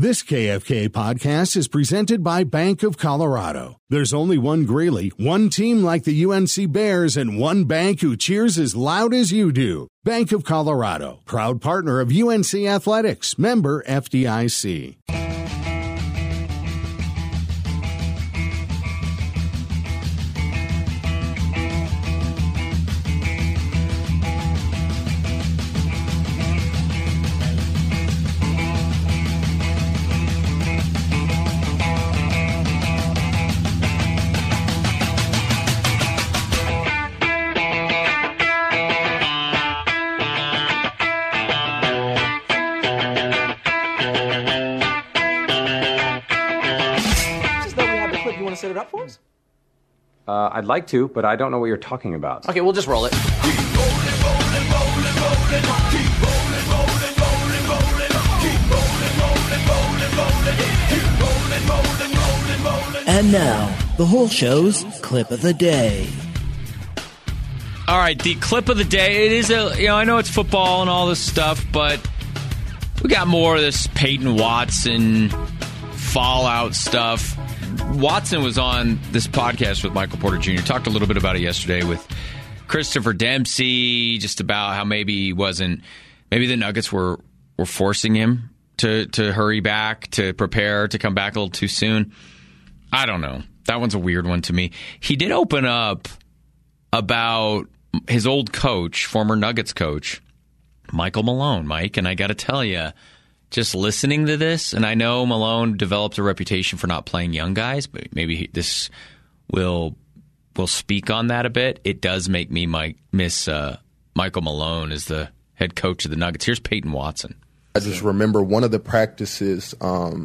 This KFK podcast is presented by Bank of Colorado. There's only one Greeley, one team like the UNC Bears, and one bank who cheers as loud as you do. Bank of Colorado, proud partner of UNC Athletics, member FDIC. Set it up for us? I'd like to, but I don't know what you're talking about. Okay, we'll just roll it. And now, the whole show's clip of the day. All right, the clip of the day. It is I know it's football and all this stuff, but we got more of this Peyton Watson fallout stuff. Watson was on this podcast with Michael Porter Jr. Talked a little bit about it yesterday with Christopher Dempsey, just about how maybe the Nuggets were forcing him to hurry back, to prepare, to come back a little too soon. I don't know. That one's a weird one to me. He did open up about his old coach, former Nuggets coach, Michael Malone, Mike, and I got to tell you, just listening to this, and I know Malone developed a reputation for not playing young guys, but maybe this will speak on that a bit. It does make me miss Michael Malone as the head coach of the Nuggets. Here's Peyton Watson. I just remember one of the practices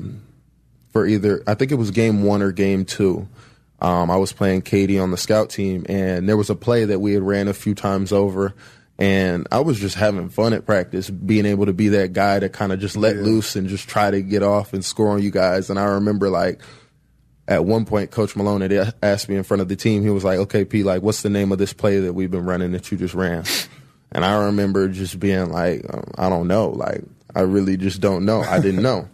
for either, I think it was game 1 or game 2. I was playing Katie on the scout team, and there was a play that we had ran a few times over. And I was just having fun at practice, being able to be that guy to kind of just let loose and just try to get off and score on you guys. And I remember, like, at one point, Coach Malone had asked me in front of the team, he was like, okay, P, like, what's the name of this play that we've been running that you just ran? And I remember just being like, I don't know. Like, I really just don't know. I didn't know.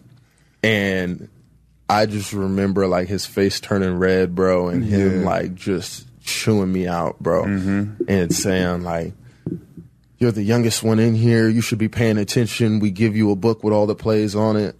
And I just remember, like, his face turning red, bro, and him, like, just chewing me out, bro, and saying, like, you're the youngest one in here. You should be paying attention. We give you a book with all the plays on it.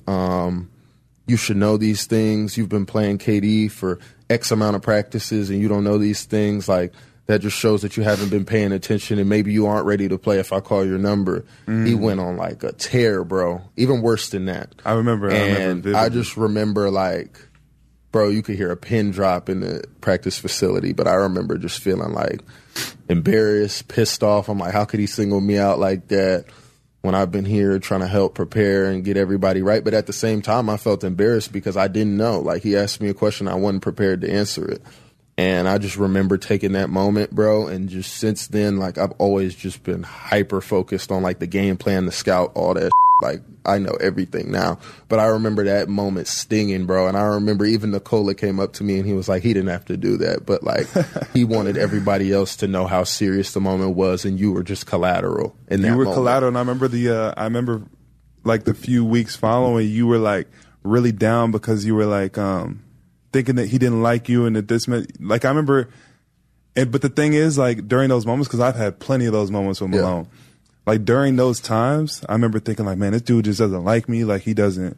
You should know these things. You've been playing KD for X amount of practices and you don't know these things. Like, that just shows that you haven't been paying attention and maybe you aren't ready to play if I call your number. He went on, like, a tear, bro. Even worse than that. I remember I just remember, like, bro, you could hear a pin drop in the practice facility, but I remember just feeling, like, embarrassed, pissed off. I'm like, how could he single me out like that when I've been here trying to help prepare and get everybody right? But at the same time, I felt embarrassed because I didn't know. Like, he asked me a question, I wasn't prepared to answer it. And I just remember taking that moment, bro, and just since then, like, I've always just been hyper-focused on, like, the game plan, the scout, all that. Like, I know everything now. But I remember that moment stinging, bro. And I remember even Nikola came up to me and he was like, he didn't have to do that. But, like, he wanted everybody else to know how serious the moment was, and you were just collateral in that moment. You were collateral, and I remember like, the few weeks following, you were, like, really down because you were, like, thinking that he didn't like you and that this meant, like, I remember, but the thing is, like, during those moments, because I've had plenty of those moments with Malone, like, during those times, I remember thinking, like, man, this dude just doesn't like me. Like, he doesn't,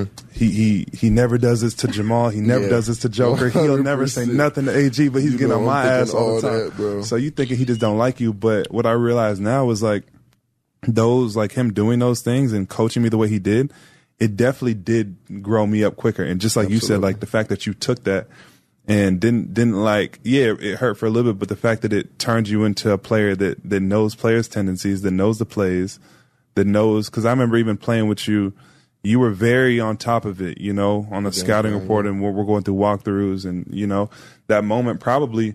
he never does this to Jamal. He never does this to Joker. 100%. He'll never say nothing to AG, but he's getting on my ass all the time. Bro. So you thinking he just don't like you. But what I realized now was, like, those, like, him doing those things and coaching me the way he did, it definitely did grow me up quicker. And just like you said, like, the fact that you took that and didn't like, it hurt for a little bit, but the fact that it turned you into a player that knows players' tendencies, that knows the plays, that knows, because I remember even playing with you, you were very on top of it, you know, on the scouting report and we're going through walkthroughs, and, you know, that moment probably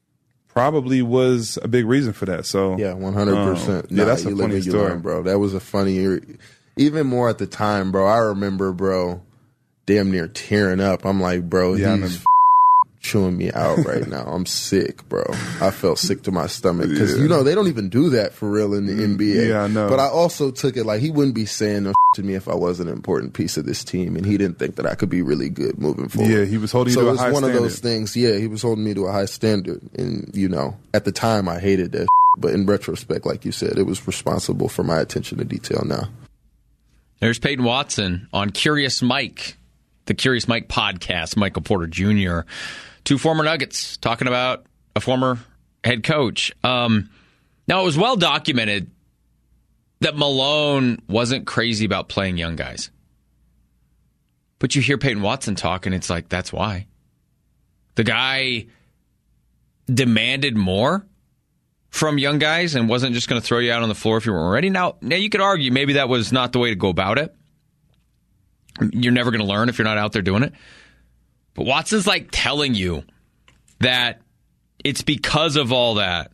was a big reason for that. So yeah, 100%. Yeah, that's a funny story, bro. That was a funny, even more at the time, bro. I remember, bro, damn near tearing up. I'm like, bro, he's chewing me out right now. I'm sick, bro. I felt sick to my stomach because, they don't even do that for real in the NBA. Yeah, I know. But I also took it like he wouldn't be saying no to me if I was an important piece of this team, and he didn't think that I could be really good moving forward. Yeah, he was holding you to a high standard. So it was one of those things. Yeah, he was holding me to a high standard. And, at the time I hated that but in retrospect, like you said, it was responsible for my attention to detail now. There's Peyton Watson on Curious Mike, the Curious Mike podcast, Michael Porter Jr., 2 former Nuggets talking about a former head coach. Now, it was well documented that Malone wasn't crazy about playing young guys. But you hear Peyton Watson talk, and it's like, that's why. The guy demanded more from young guys and wasn't just going to throw you out on the floor if you weren't ready. Now, you could argue maybe that was not the way to go about it. You're never going to learn if you're not out there doing it. But Watson's like telling you that it's because of all that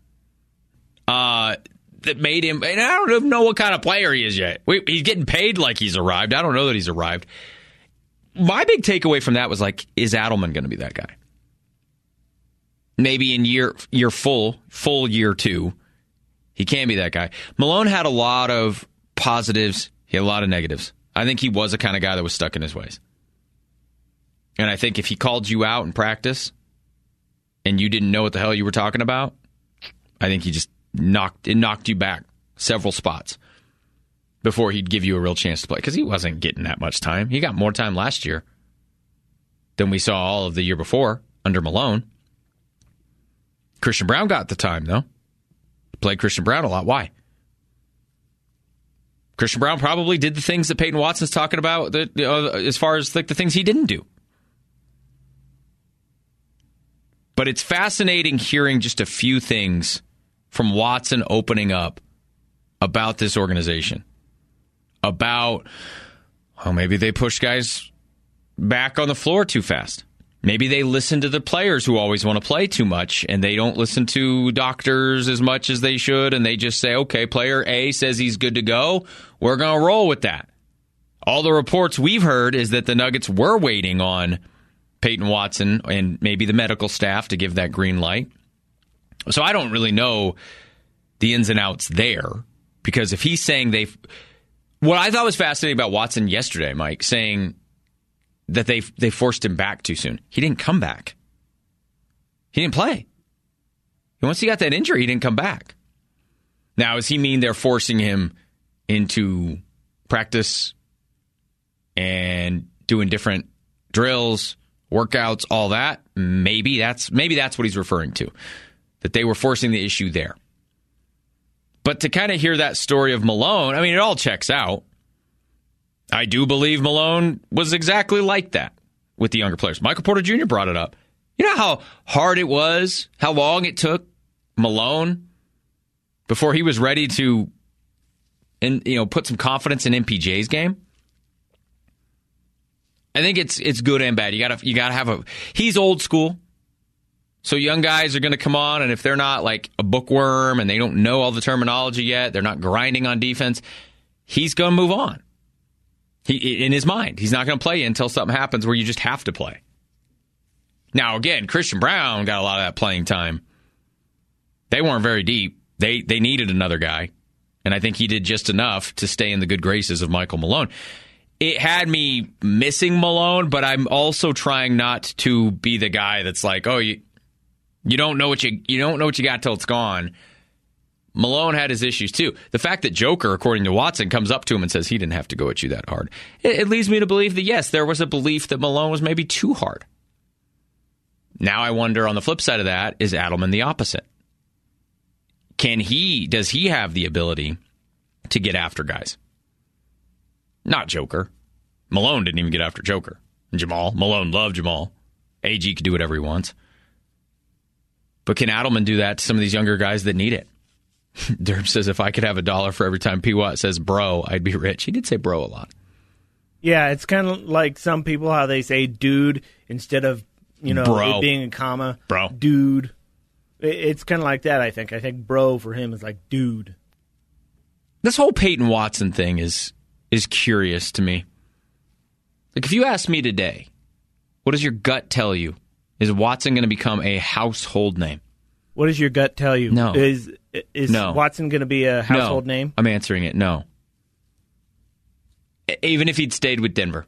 that made him, and I don't even know what kind of player he is yet. He's getting paid like he's arrived. I don't know that he's arrived. My big takeaway from that was like, is Adelman going to be that guy? Maybe in year full year 2, he can be that guy. Malone had a lot of positives. He had a lot of negatives. I think he was the kind of guy that was stuck in his ways. And I think if he called you out in practice and you didn't know what the hell you were talking about, I think he just knocked you back several spots before he'd give you a real chance to play. Because he wasn't getting that much time. He got more time last year than we saw all of the year before under Malone. Christian Braun got the time, though. Played Christian Braun a lot. Why? Christian Braun probably did the things that Peyton Watson's talking about as far as like the things he didn't do. But it's fascinating hearing just a few things from Watson opening up about this organization. About, maybe they push guys back on the floor too fast. Maybe they listen to the players who always want to play too much, and they don't listen to doctors as much as they should, and they just say, okay, player A says he's good to go. We're going to roll with that. All the reports we've heard is that the Nuggets were waiting on Peyton Watson and maybe the medical staff to give that green light. So I don't really know the ins and outs there, because if he's saying what I thought was fascinating about Watson yesterday, Mike, saying that they forced him back too soon. He didn't come back. He didn't play. And once he got that injury, he didn't come back. Now, does he mean they're forcing him into practice and doing different drills, workouts, all that? Maybe that's what he's referring to, that they were forcing the issue there. But to kind of hear that story of Malone, I mean, it all checks out. I do believe Malone was exactly like that with the younger players. Michael Porter Jr. brought it up. You know how hard it was, how long it took Malone before he was ready to put some confidence in MPJ's game? I think it's good and bad. You gotta have he's old school. So young guys are going to come on, and if they're not like a bookworm and they don't know all the terminology yet, they're not grinding on defense, he's going to move on. In his mind, he's not going to play you until something happens where you just have to play. Now, again, Christian Braun got a lot of that playing time. They weren't very deep. They needed another guy, and I think he did just enough to stay in the good graces of Michael Malone. It had me missing Malone, but I'm also trying not to be the guy that's like, oh, you don't know what you got till it's gone. Malone had his issues too. The fact that Joker, according to Watson, comes up to him and says he didn't have to go at you that hard, it leads me to believe that, yes, there was a belief that Malone was maybe too hard. Now I wonder, on the flip side of that, is Adelman the opposite? Does he have the ability to get after guys? Not Joker. Malone didn't even get after Joker. Malone loved Jamal. AG could do whatever he wants. But can Adelman do that to some of these younger guys that need it? Derb says, if I could have $1 for every time P. Watt says bro, I'd be rich. He did say bro a lot. Yeah, it's kind of like some people, how they say dude instead of, bro. It being a comma. Bro. Dude. It's kind of like that, I think. I think bro for him is like dude. This whole Peyton Watson thing is curious to me. Like, if you asked me today, what does your gut tell you Is Watson going to become a household name? What does your gut tell you? No. Is No. Watson going to be a household name? I'm answering it. No. Even if he'd stayed with Denver.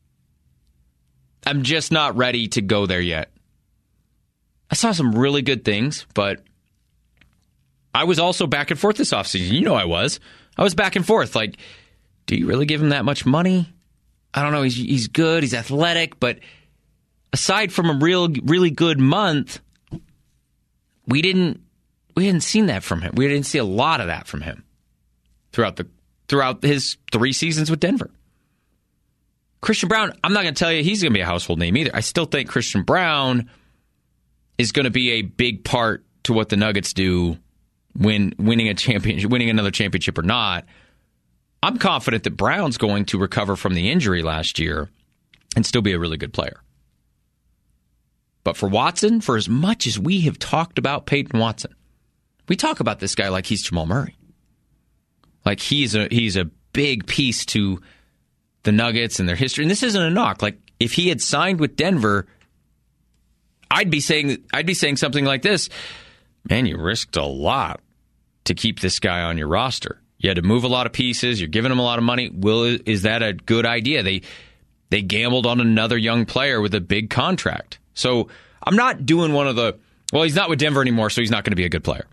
I'm just not ready to go there yet. I saw some really good things, but I was also back and forth this offseason. You know I was. I was back and forth. Like, do you really give him that much money? I don't know. He's good. He's athletic. But aside from a really good month, we hadn't seen that from him. We didn't see a lot of that from him throughout his 3 seasons with Denver. Christian Braun, I'm not going to tell you he's going to be a household name either. I still think Christian Braun is going to be a big part to what the Nuggets do when winning another championship or not. I'm confident that Brown's going to recover from the injury last year and still be a really good player. But for Watson, for as much as we have talked about Peyton Watson, we talk about this guy like he's Jamal Murray. Like he's a big piece to the Nuggets and their history. And this isn't a knock. Like if he had signed with Denver, I'd be saying something like this. Man, you risked a lot to keep this guy on your roster. You had to move a lot of pieces. You're giving him a lot of money. Is that a good idea? They gambled on another young player with a big contract. So I'm not doing one of the, well, he's not with Denver anymore, so he's not going to be a good player.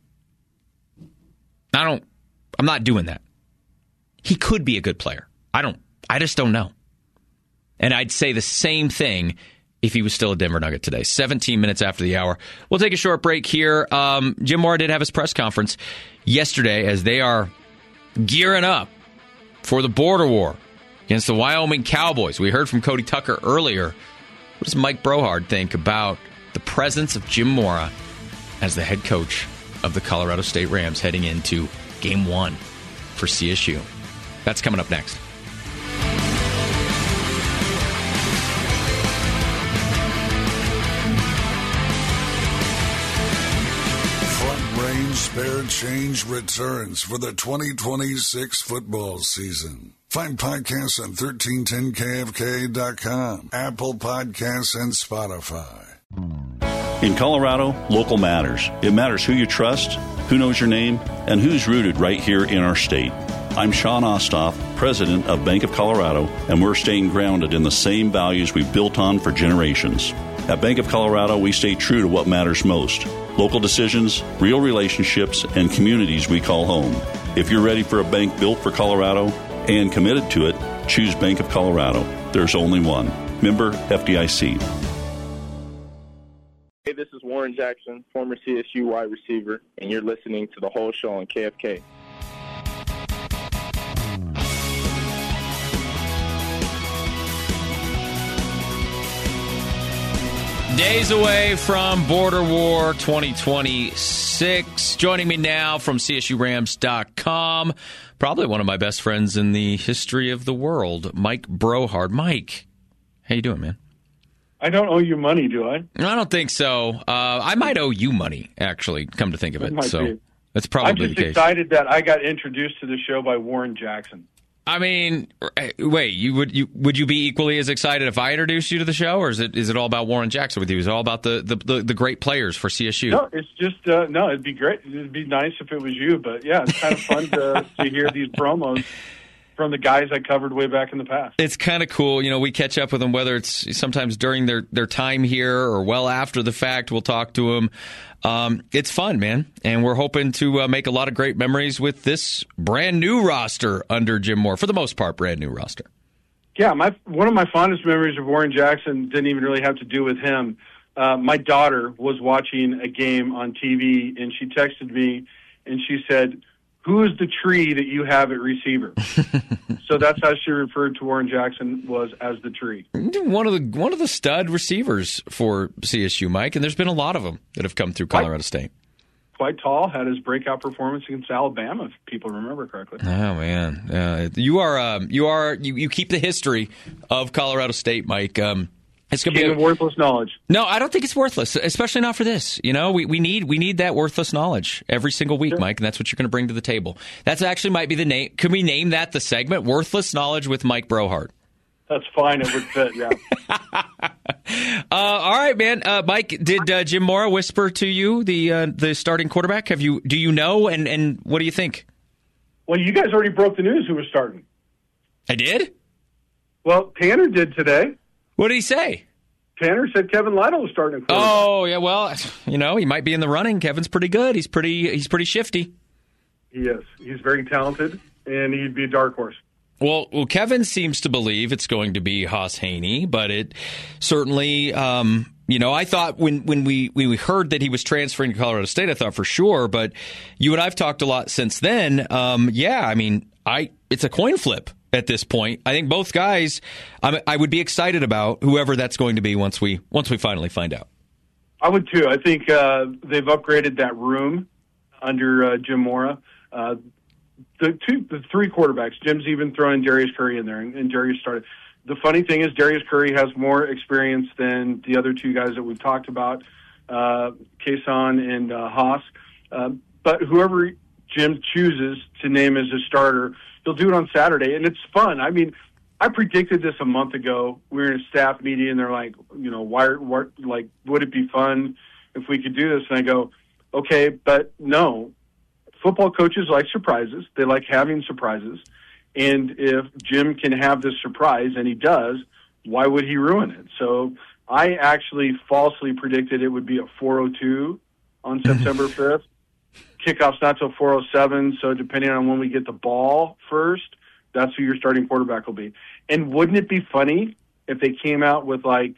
I'm not doing that. He could be a good player. I just don't know. And I'd say the same thing if he was still a Denver Nugget today. 17 minutes after the hour. We'll take a short break here. Jim Mora did have his press conference yesterday as they are gearing up for the border war against the Wyoming Cowboys. We heard from Cody Tucker earlier. What does Mike Brohard think about the presence of Jim Mora as the head coach of the Colorado State Rams heading into Game 1 for CSU? That's coming up next. Spare Change returns for the 2026 football season. Find podcasts on 1310kfk.com, Apple Podcasts, and Spotify. In Colorado, local matters. It matters who you trust, who knows your name, and who's rooted right here in our state. I'm Sean Ostoff, president of Bank of Colorado, and we're staying grounded in the same values we've built on for generations. At Bank of Colorado, we stay true to what matters most. Local decisions, real relationships, and communities we call home. If you're ready for a bank built for Colorado and committed to it, choose Bank of Colorado. There's only one. Member FDIC. Hey, this is Warren Jackson, former CSU wide receiver, and you're listening to The Whole Show on KFK. Days away from Border War 2026. Joining me now from CSURams.com, probably one of my best friends in the history of the world, Mike Brohard. Mike, how you doing, man? I don't owe you money, do I? No, I don't think so. I might owe you money, actually, come to think of it. So be. That's probably the case. I'm just excited that I got introduced to the show by Warren Jackson. I mean, wait, would you be equally as excited if I introduced you to the show, or is it all about Warren Jackson with you? Is it all about the great players for CSU? No, it's just no. It'd be great. It'd be nice if it was you, but yeah, it's kind of fun to hear these promos from the guys I covered way back in the past. It's kind of cool. You know, we catch up with them, whether it's sometimes during their time here or well after the fact. We'll talk to them. It's fun, man. And we're hoping to make a lot of great memories with this brand new roster under Jim Mora. For the most part, brand new roster. Yeah, one of my fondest memories of Warren Jackson didn't even really have to do with him. My daughter was watching a game on TV, and she texted me, and she said, "Who is the tree that you have at receiver?" So that's how she referred to Warren Jackson, was as the tree. One of the stud receivers for CSU, Mike, and there's been a lot of them that have come through Colorado State. Quite tall, had his breakout performance against Alabama, if people remember correctly. Oh man, you keep the history of Colorado State, Mike. It's going to be worthless knowledge. No, I don't think it's worthless, especially not for this. You know, we need that worthless knowledge every single week, Mike, and that's what you're going to bring to the table. That's actually might be the name. Can we name that the segment? Worthless Knowledge with Mike Brohard. That's fine. It would fit, yeah. All right, man. Mike, did Jim Mora whisper to you the starting quarterback? Do you know, and what do you think? Well, you guys already broke the news who was starting. I did? Well, Tanner did today. What did he say? Tanner said Kevin Lytle was starting. Oh, yeah. Well, he might be in the running. Kevin's pretty good. He's pretty shifty. He is. He's very talented, and he'd be a dark horse. Well, Kevin seems to believe it's going to be Haas Haney, but it certainly, I thought when we heard that he was transferring to Colorado State, I thought for sure. But you and I've talked a lot since then. It's a coin flip at this point. I think both guys, I would be excited about whoever that's going to be once we finally find out. I would too. I think they've upgraded that room under Jim Mora. The three quarterbacks. Jim's even throwing Darius Curry in there, and Darius started. The funny thing is Darius Curry has more experience than the other two guys that we've talked about, Kason and Haas. But whoever Jim chooses to name as a starter, he'll do it on Saturday, and it's fun. I mean, I predicted this a month ago. We were in a staff meeting, and they're like, would it be fun if we could do this? And I go, okay, but no. Football coaches like surprises. They like having surprises. And if Jim can have this surprise, and he does, why would he ruin it? So I actually falsely predicted it would be at 4:02 on September 5th. Kickoff's not till 4:07, so depending on when we get the ball first, that's who your starting quarterback will be. And wouldn't it be funny if they came out with, a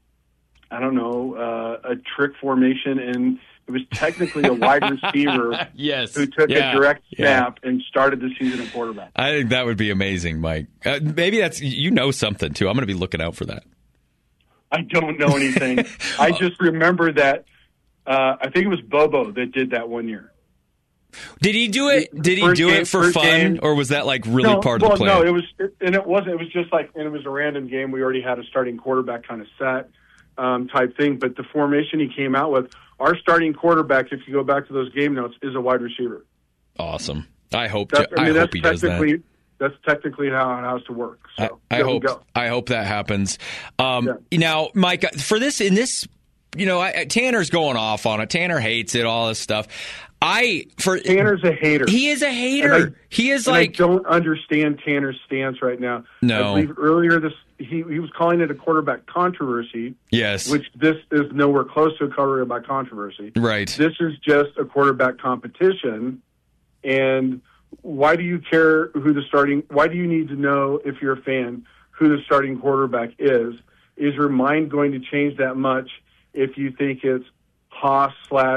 trick formation and it was technically a wide receiver who took a direct snap and started the season at quarterback. I think that would be amazing, Mike. Maybe that's something, too. I'm going to be looking out for that. I don't know anything. I just remember that I think it was Bobo that did that one year. Did he do it? Did he do it for fun, or was that really part of the plan? No, it was, and it wasn't. It was just and it was a random game. We already had a starting quarterback kind of set type thing. But the formation he came out with, our starting quarterback, if you go back to those game notes, is a wide receiver. Awesome. I hope he does that. That's technically how it has to work. So I hope that happens. Now, Mike, for this Tanner's going off on it. Tanner hates it. All this stuff. Tanner's a hater. He is a hater. I don't understand Tanner's stance right now. No. I believe earlier he was calling it a quarterback controversy. Yes. Which this is nowhere close to a quarterback controversy. Right. This is just a quarterback competition. And why do you care why do you need to know, if you're a fan, who the starting quarterback is? Is your mind going to change that much if you think it's Haas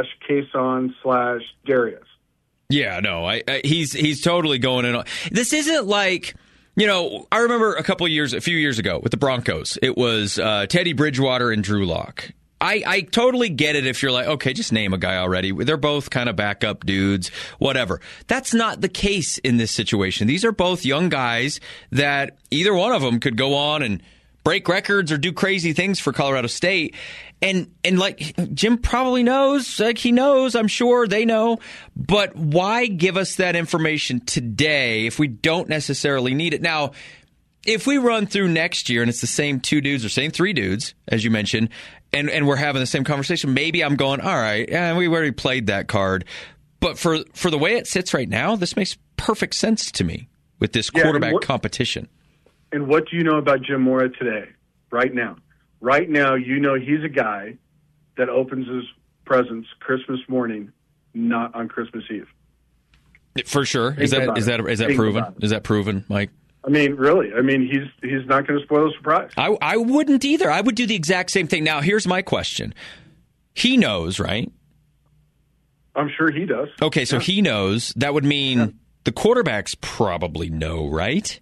/ Darius? Yeah, no, he's totally going in. This isn't like, I remember a few years ago with the Broncos, it was Teddy Bridgewater and Drew Lock. I totally get it if you're like, okay, just name a guy already. They're both kind of backup dudes, whatever. That's not the case in this situation. These are both young guys that either one of them could go on and break records or do crazy things for Colorado State. And like Jim probably knows, he knows, I'm sure they know, but why give us that information today if we don't necessarily need it? Now, if we run through next year and it's the same two dudes or same three dudes, as you mentioned, and we're having the same conversation, maybe I'm going, all right, we already played that card. But for the way it sits right now, this makes perfect sense to me with this quarterback competition. And what do you know about Jim Mora today, right now? Right now, he's a guy that opens his presents Christmas morning, not on Christmas Eve. For sure. Is that proven? Is that proven, Mike? I mean, really. I mean, he's not going to spoil the surprise. I wouldn't either. I would do the exact same thing. Now, here's my question. He knows, right? I'm sure he does. Okay, so he knows. That would mean the quarterbacks probably know, right?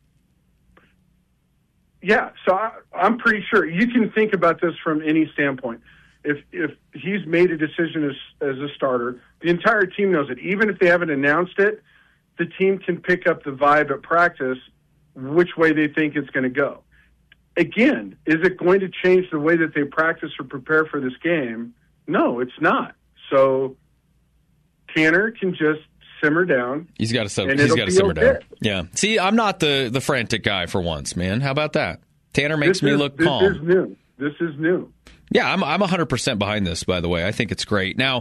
Yeah, so I'm pretty sure. You can think about this from any standpoint. If he's made a decision as a starter, the entire team knows it. Even if they haven't announced it, the team can pick up the vibe at practice which way they think it's going to go. Again, is it going to change the way that they practice or prepare for this game? No, it's not. So Tanner can just simmer down. He's got to simmer down. Yeah. See, I'm not the frantic guy for once, man. How about that? Tanner makes me look calm. This is new. This is new. Yeah, I'm 100% behind this, by the way. I think it's great. Now,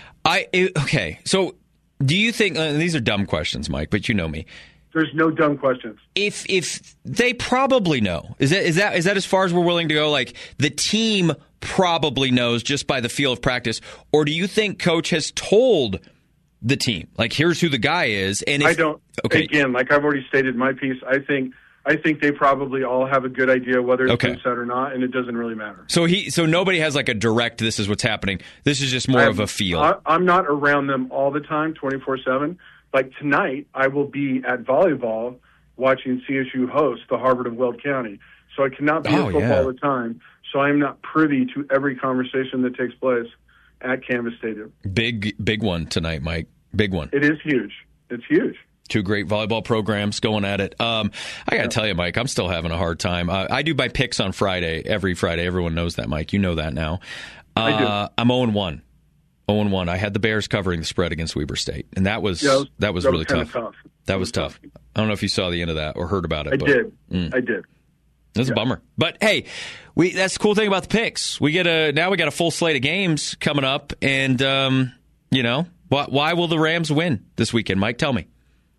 so do you think, these are dumb questions, Mike, but you know me. There's no dumb questions. If they probably know, is that as far as we're willing to go? Like the team probably knows just by the feel of practice, or do you think coach has told the team, like, here's who the guy is? And I don't. Okay. Again, like I've already stated my piece, I think they probably all have a good idea whether it's been said or not, and it doesn't really matter. So nobody has like a direct, this is what's happening. This is just more of a feel. I'm not around them all the time, 24/7. Like tonight, I will be at volleyball watching CSU host the Harvard of Weld County. So I cannot be at football all the time. So I am not privy to every conversation that takes place at Canvas Stadium. Big one tonight, Mike. Big one. It is huge. It's huge. Two great volleyball programs going at it. I got to tell you, Mike, I'm still having a hard time. I do my picks on Friday, every Friday. Everyone knows that, Mike. You know that now. I do. I'm 0-1. 0-1. I had the Bears covering the spread against Weber State, and that was really tough. That was tough. I don't know if you saw the end of that or heard about it. I did. That's a bummer. But hey, that's the cool thing about the picks. We got a full slate of games coming up, and why will the Rams win this weekend, Mike? Tell me.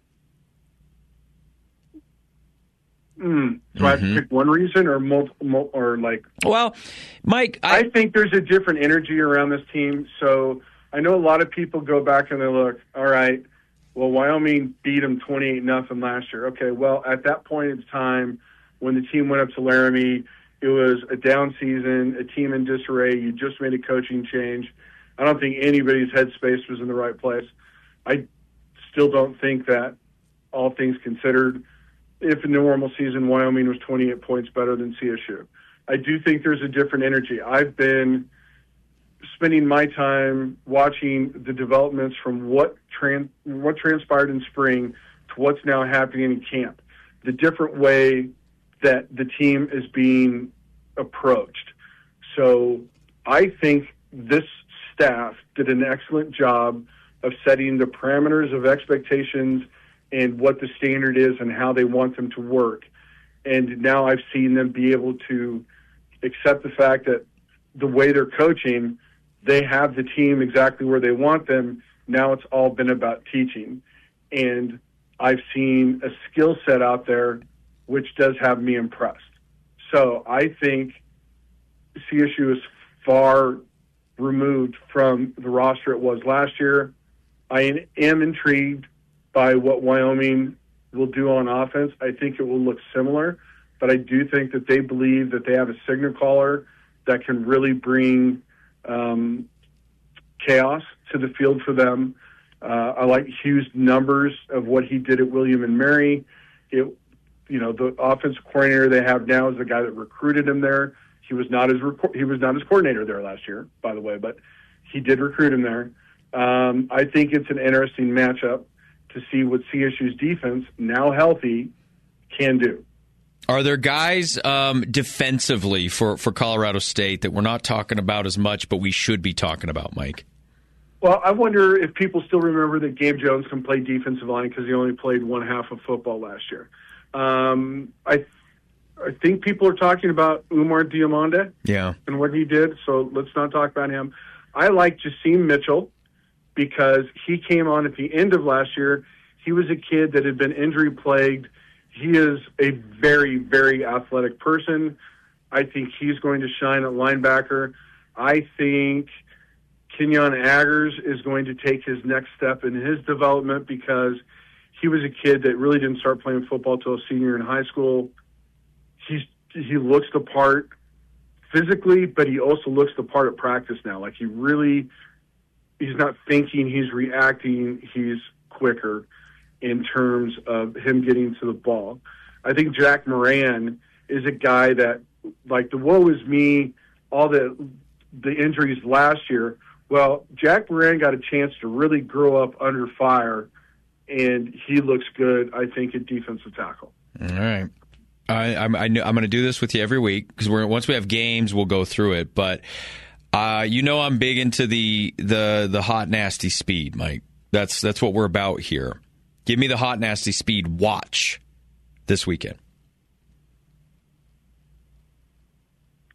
So I have to pick one reason or multiple, or like. Well, Mike, I think there's a different energy around this team. So I know a lot of people go back and they look, all right, well, Wyoming beat them 28-0 last year. Okay, well, at that point in time, when the team went up to Laramie, it was a down season, a team in disarray. You just made a coaching change. I don't think anybody's headspace was in the right place. I still don't think that, all things considered, if in the normal season Wyoming was 28 points better than CSU. I do think there's a different energy. I've been spending my time watching the developments from what transpired in spring to what's now happening in camp, the different way that the team is being approached. So I think this staff did an excellent job of setting the parameters of expectations and what the standard is and how they want them to work. And now I've seen them be able to accept the fact that the way they're coaching, they have the team exactly where they want them. Now it's all been about teaching. And I've seen a skill set out there which does have me impressed. So I think CSU is far removed from the roster it was last year. I am intrigued by what Wyoming will do on offense. I think it will look similar, but I do think that they believe that they have a signal caller that can really bring chaos to the field for them. I like Hugh's numbers of what he did at William and Mary. The offensive coordinator they have now is the guy that recruited him there. He was not his coordinator there last year, by the way, but he did recruit him there. I think it's an interesting matchup to see what CSU's defense, now healthy, can do. Are there guys defensively for Colorado State that we're not talking about as much, but we should be talking about, Mike? Well, I wonder if people still remember that Gabe Jones can play defensive line because he only played one half of football last year. I think people are talking about Umar Diamande and what he did, so let's not talk about him. I like Jasim Mitchell because he came on at the end of last year. He was a kid that had been injury-plagued. He is a very, very athletic person. I think he's going to shine at linebacker. I think Kenyon Aggers is going to take his next step in his development because he was a kid that really didn't start playing football till a senior in high school. He looks the part physically, but he also looks the part at practice now. Like he's not thinking, he's reacting, he's quicker in terms of him getting to the ball. I think Jack Moran is a guy that, like, the woe is me, all the injuries last year. Well, Jack Moran got a chance to really grow up under fire, and he looks good, I think, at defensive tackle. All right. I'm going to do this with you every week because once we have games, we'll go through it. But I'm big into the hot, nasty speed, Mike. That's what we're about here. Give me the hot, nasty speed watch this weekend.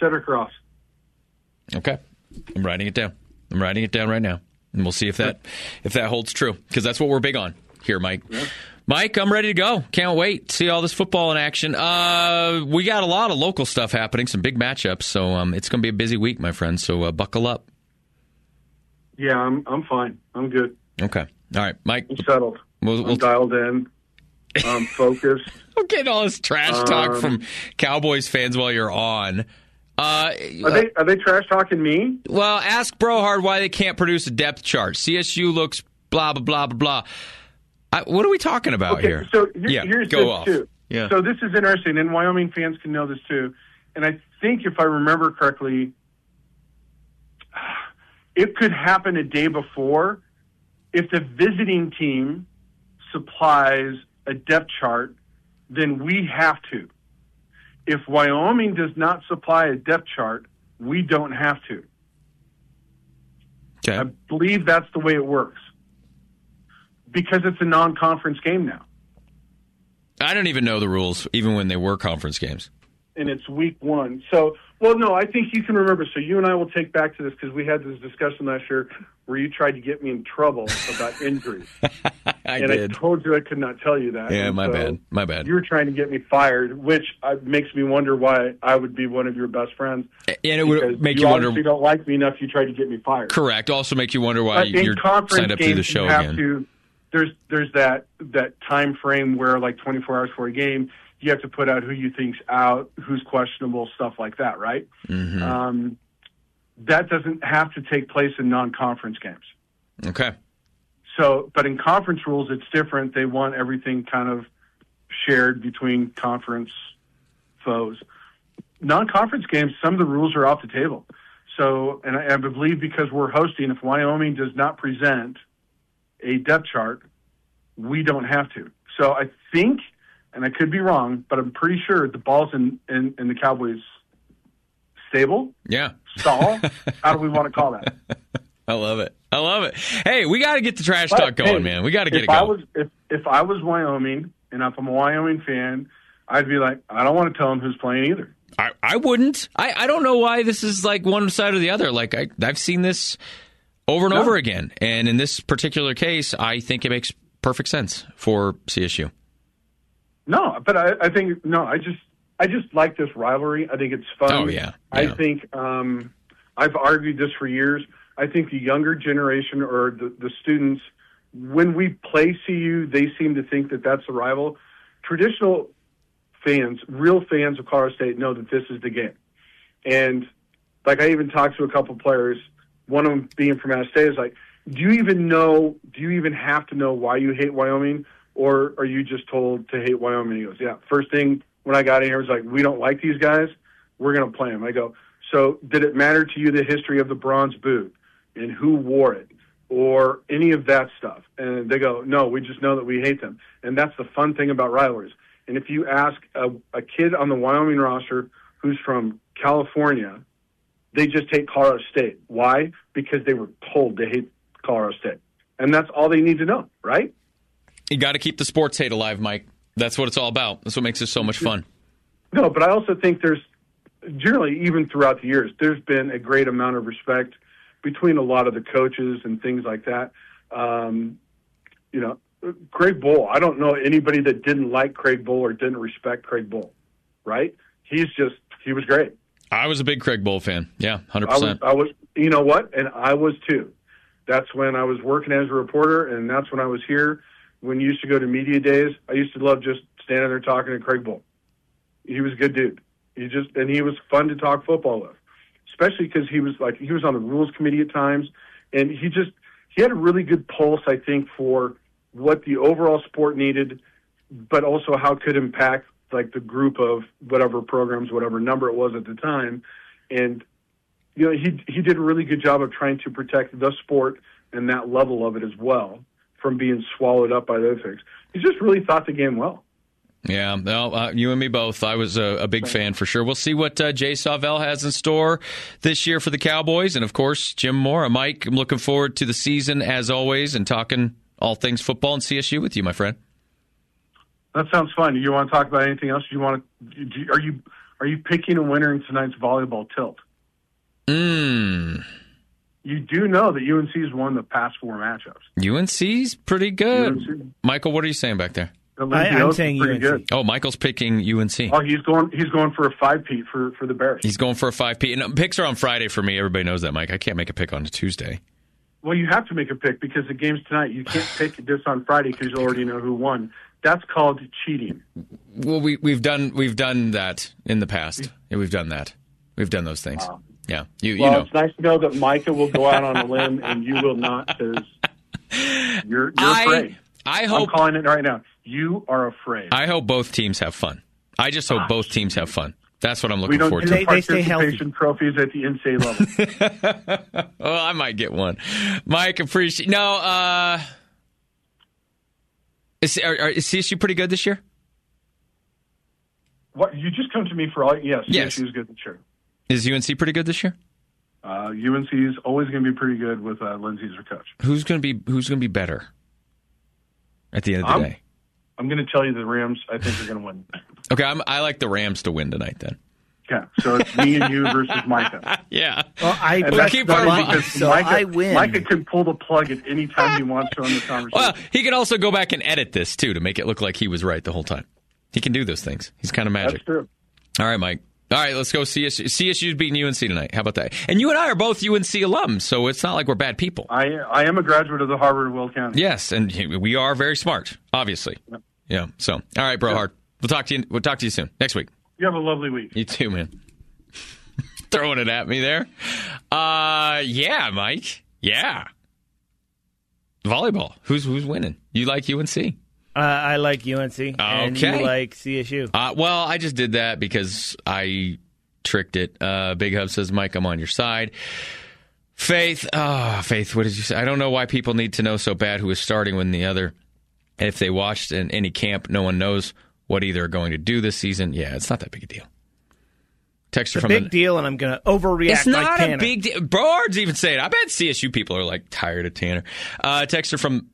Cedric Ross. Okay. I'm writing it down. I'm writing it down right now. And we'll see if that holds true, because that's what we're big on here, Mike. Yeah. Mike, I'm ready to go. Can't wait to see all this football in action. We got a lot of local stuff happening, some big matchups, so it's going to be a busy week, my friend, so buckle up. Yeah, I'm fine. I'm good. Okay. All right, Mike. I'm settled. I'm dialed in. I'm focused. I'm getting all this trash talk from Cowboys fans while you're on. Are they trash talking me? Well, ask Brohard why they can't produce a depth chart. CSU looks blah, blah, blah, blah, blah. What are we talking about here? So here's go this off. Too. Yeah. So this is interesting, and Wyoming fans can know this too. And I think if I remember correctly, it could happen a day before if the visiting team supplies a depth chart, then we have to. If Wyoming does not supply a depth chart, we don't have to. Okay. I believe that's the way it works. Because it's a non-conference game now. I don't even know the rules, even when they were conference games. And it's week 1. So, well, no, I think you can remember. So you and I will take back to this because we had this discussion last year where you tried to get me in trouble about injuries. I did. I told you I could not tell you that. Yeah, my bad. You were trying to get me fired, which makes me wonder why I would be one of your best friends. And it would make you wonder. You don't like me enough, you tried to get me fired. Correct. Also make you wonder why you're signed up to do the show again. There's that time frame where, like 24 hours before a game, you have to put out who you think's out, who's questionable, stuff like that, right? Mm-hmm. That doesn't have to take place in non-conference games. Okay. So, but in conference rules, it's different. They want everything kind of shared between conference foes. Non-conference games, some of the rules are off the table. So, and I believe because we're hosting, if Wyoming does not present a depth chart, we don't have to. So I think, and I could be wrong, but I'm pretty sure the ball's in the Cowboys' stable. Yeah. Stall. How do we want to call that? I love it. Hey, we got to get the trash talk going, man. We got to get it going. If I was Wyoming, and if I'm a Wyoming fan, I'd be like, I don't want to tell them who's playing either. I wouldn't. I don't know why this is like one side or the other. Like I've seen this over and over again. And in this particular case, I think it makes perfect sense for CSU. No, but I think, I just like this rivalry. I think it's fun. Oh, yeah. I think I've argued this for years. I think the younger generation or the students, when we play CU, they seem to think that that's a rival. Traditional fans, real fans of Colorado State know that this is the game. And like I even talked to a couple players, one of them being from out of state, is like, do you even have to know why you hate Wyoming, or are you just told to hate Wyoming? He goes, yeah. First thing when I got in here was like, we don't like these guys. We're going to play them. I go, so did it matter to you the history of the bronze boot and who wore it or any of that stuff? And they go, no, we just know that we hate them. And that's the fun thing about rivalries. And if you ask a kid on the Wyoming roster who's from California, they just hate Colorado State. Why? Because they were told to hate Colorado State. And that's all they need to know, right? You got to keep the sports hate alive, Mike. That's what it's all about. That's what makes it so much fun. No, but I also think there's generally, even throughout the years, there's been a great amount of respect between a lot of the coaches and things like that. Craig Bohl, I don't know anybody that didn't like Craig Bohl or didn't respect Craig Bohl, right? He was great. I was a big Craig Bohl fan. Yeah, 100%. I was, you know what? And I was too. That's when I was working as a reporter, and that's when I was here. When you used to go to media days, I used to love just standing there talking to Craig Bohl. He was a good dude. And he was fun to talk football with, especially because he was on the rules committee at times, and he had a really good pulse, I think, for what the overall sport needed, but also how it could impact like the group of whatever programs, whatever number it was at the time. And, he did a really good job of trying to protect the sport and that level of it as well from being swallowed up by those things. He just really thought the game well. Yeah, well, you and me both. I was a big fan for sure. We'll see what Jay Sauvel has in store this year for the Cowboys. And, of course, Jim Mora. Mike, I'm looking forward to the season as always and talking all things football and CSU with you, my friend. That sounds fun. Do you want to talk about anything else? Are are you picking a winner in tonight's volleyball tilt? You do know that UNC's won the past 4 matchups. UNC's pretty good. UNC. Michael, what are you saying back there? I'm saying pretty UNC. good. Oh, Michael's picking UNC. Oh, he's going for a 5-peat for the Bears. He's going for a 5P. And picks are on Friday for me. Everybody knows that, Mike. I can't make a pick on a Tuesday. Well, you have to make a pick because the game's tonight. You can't pick this on Friday because you already know who won. That's called cheating. Well, we've done that in the past. Yeah, we've done that. We've done those things. Yeah, you know. It's nice to know that Micah will go out on a limb and you will not, because you're afraid. I hope. I'm calling it right now. You are afraid. I hope both teams have fun. I just hope both teams have fun. That's what I'm looking forward to. They stay healthy. Trophies at the NCAA level. Oh, I might get one. Mike, appreciate. No, is CSU pretty good this year? What, you just come to me for all? Yes. CSU is good this year. Is UNC pretty good this year? UNC is always going to be pretty good with Lindsey as their coach. Who's going to be better at the end of the day? I'm going to tell you the Rams, I think, are going to win. Okay, I like the Rams to win tonight then. Yeah, so it's me and you versus Micah. Yeah. Well, I win. Micah can pull the plug at any time he wants to on the conversation. Well, he can also go back and edit this, too, to make it look like he was right the whole time. He can do those things. He's kind of magic. That's true. All right, Mike. All right, let's go CSU. CSU's beating UNC tonight. How about that? And you and I are both UNC alums, so it's not like we're bad people. I am a graduate of the Harvard of Will County. Yes, and we are very smart, obviously. Yep. Yeah. So, all right, bro, hard. We'll talk to you soon next week. You have a lovely week. You too, man. Throwing it at me there. Yeah, Mike. Yeah. Volleyball. Who's winning? You like UNC? I like UNC, and you like CSU. Well, I just did that because I tricked it. Big Hub says, Mike, I'm on your side. Faith, what did you say? I don't know why people need to know so bad who is starting when the other. If they watched in any camp, no one knows what either are going to do this season. Yeah, it's not that big a deal. It's a big deal, and I'm going to overreact. It's not like a big deal. Broard's even saying it. I bet CSU people are like tired of Tanner. Texter from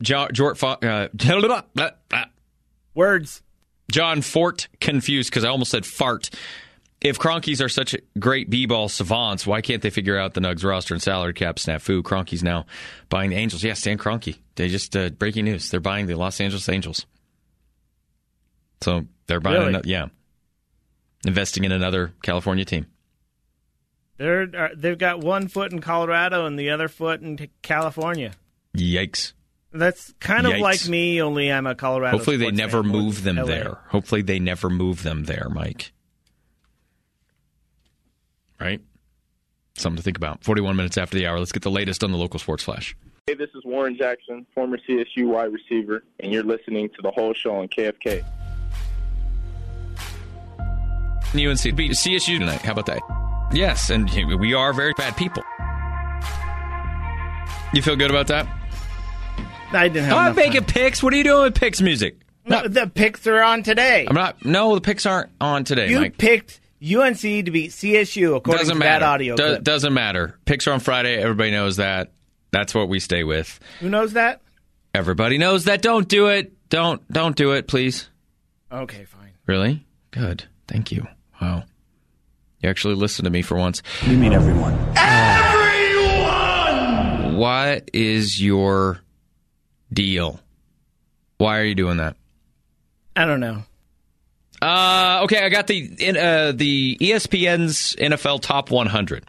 Words. John Fort confused because I almost said fart. If Cronkies are such great b-ball savants, why can't they figure out the Nugs roster and salary cap snafu? Cronkies now buying the Angels. Yeah, Stan Kroenke. They just breaking news. They're buying the Los Angeles Angels. So they're buying investing in another California team. They've got one foot in Colorado and the other foot in California. Yikes. That's kind of like me, only I'm a Colorado. Hopefully they never move them there. Hopefully they never move them there, Mike. Right? Something to think about. 41 minutes after the hour. Let's get the latest on the local sports flash. Hey, this is Warren Jackson, former CSU wide receiver, and you're listening to The Whole Show on KFK. UNC beat CSU tonight. How about that? Yes, and we are very bad people. You feel good about that? I didn't have I'm making picks. What are you doing with picks music? No, the picks are on today. I'm not. No, the picks aren't on today, You Mike. picked UNC to beat CSU according to that audio clip. Doesn't matter. Picks are on Friday. Everybody knows that. That's what we stay with. Who knows that? Everybody knows that. Don't do it. Don't do it, please. Okay, fine. Really? Good. Thank you. Wow. You actually listened to me for once. You mean everyone. Everyone! What is your deal? Why are you doing that? I don't know. Okay, I got the ESPN's NFL Top 100.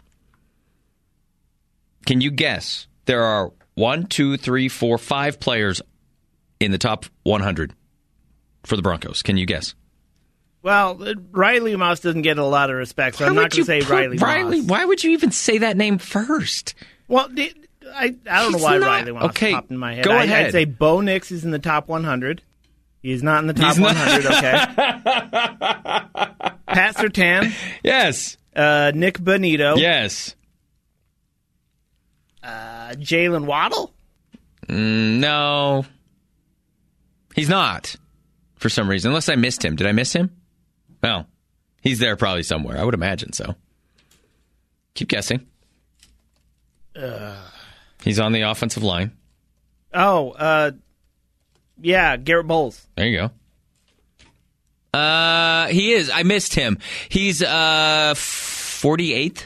Can you guess? There are 5 players in the top 100 for the Broncos. Can you guess? Well, Riley Moss doesn't get a lot of respect, so I'm not going to say Riley Moss. Why would you even say that name first? Well, I don't know why Riley Moss popped in my head. Go ahead. I'd say Bo Nix is in the top 100. He's not in the top 100, okay. Pat Surtain. Yes. Nick Bonito. Yes. Jalen Waddle? No. He's not, for some reason. Unless I missed him. Did I miss him? Well, he's there probably somewhere. I would imagine so. Keep guessing. He's on the offensive line. Oh, yeah, Garrett Bowles. There you go. He is. I missed him. He's 48th.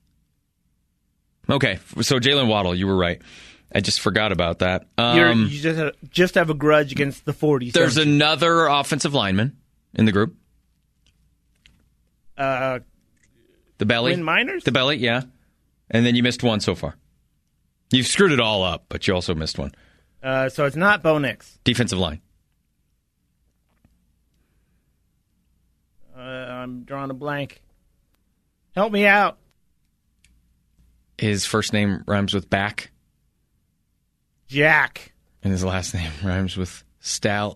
Okay, so Jalen Waddle, you were right. I just forgot about that. You just have a grudge against the 40s. There's another offensive lineman in the group. The belly. Quinn Miners? The belly, yeah. And then you missed one so far. You've screwed it all up, but you also missed one. So it's not Bo Nix. Defensive line. I'm drawing a blank. Help me out. His first name rhymes with back. Jack. And his last name rhymes with Stallion.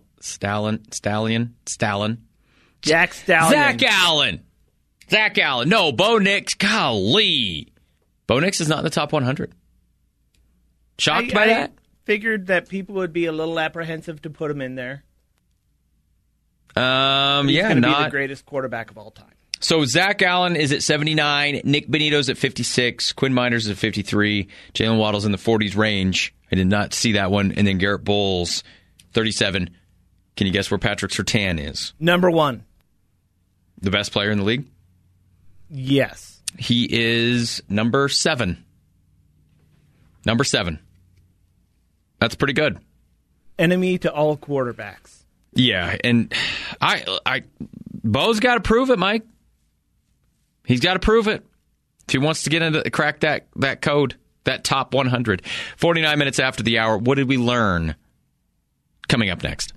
Jack Stallion. Zach Allen. No, Bo Nix. Golly. Bo Nix is not in the top 100. Shocked by that? Figured that people would be a little apprehensive to put him in there. He's going to be the greatest quarterback of all time. So Zach Allen is at 79, Nick Benito's at 56, Quinn Miners is at 53, Jalen Waddle's in the 40s range. I did not see that one. And then Garrett Bowles, 37. Can you guess where Patrick Surtain is? Number 1. The best player in the league? Yes. He is number 7. Number 7. That's pretty good. Enemy to all quarterbacks. Yeah, and Bo's got to prove it, Mike. He's got to prove it if he wants to get into crack that code, that top 100. 49 minutes after the hour. What did we learn? Coming up next.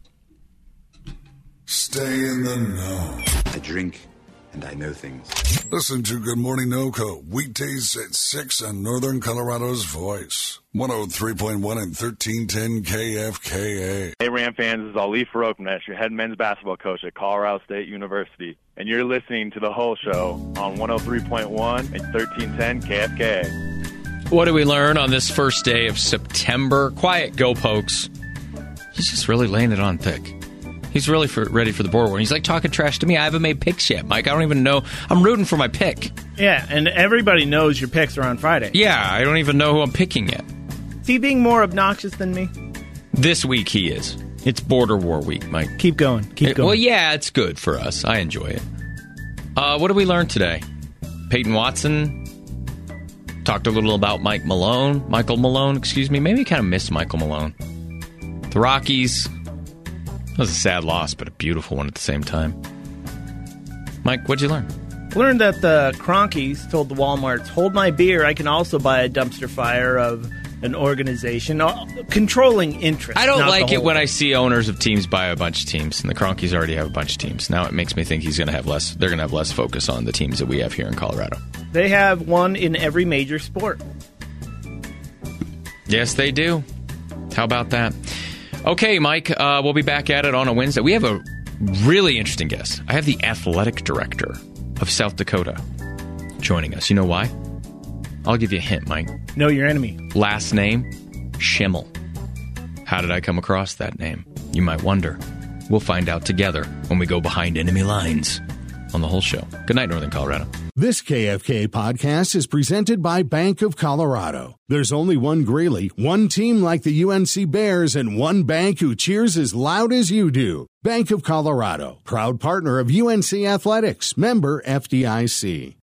Stay in the know. I drink and I know things. Listen to Good Morning NoCo, weekdays at 6 on Northern Colorado's Voice. 103.1 and 1310 KFKA. Hey, Ram fans, this is Ali Farokmesh, your head men's basketball coach at Colorado State University. And you're listening to The Whole Show on 103.1 and 1310 KFKA. What did we learn on this first day of September? Quiet, go Pokes. He's just really laying it on thick. He's really ready for the board war. He's like talking trash to me. I haven't made picks yet, Mike. I don't even know. I'm rooting for my pick. Yeah, and everybody knows your picks are on Friday. Yeah, I don't even know who I'm picking yet. Is he being more obnoxious than me? This week he is. It's border war week, Mike. Keep going. Keep going. Well, yeah, it's good for us. I enjoy it. What did we learn today? Peyton Watson talked a little about Michael Malone, excuse me. Maybe kind of missed Michael Malone. The Rockies. That was a sad loss, but a beautiful one at the same time. Mike, what'd you learn? I learned that the Cronkies told the Walmarts, hold my beer, I can also buy a dumpster fire of an organization. Controlling interest. I don't like it when I see owners of teams buy a bunch of teams, and the Cronkies already have a bunch of teams. Now it makes me think they're going to have less focus on the teams that we have here in Colorado. They have one in every major sport. Yes, they do. How about that? Okay, Mike, we'll be back at it on a Wednesday. We have a really interesting guest. I have the athletic director of South Dakota joining us. You know why? I'll give you a hint, Mike. Know your enemy. Last name, Schimmel. How did I come across that name? You might wonder. We'll find out together when we go behind enemy lines on The Whole Show. Good night, Northern Colorado. This KFK podcast is presented by Bank of Colorado. There's only one Greeley, one team like the UNC Bears, and one bank who cheers as loud as you do. Bank of Colorado, proud partner of UNC Athletics, member FDIC.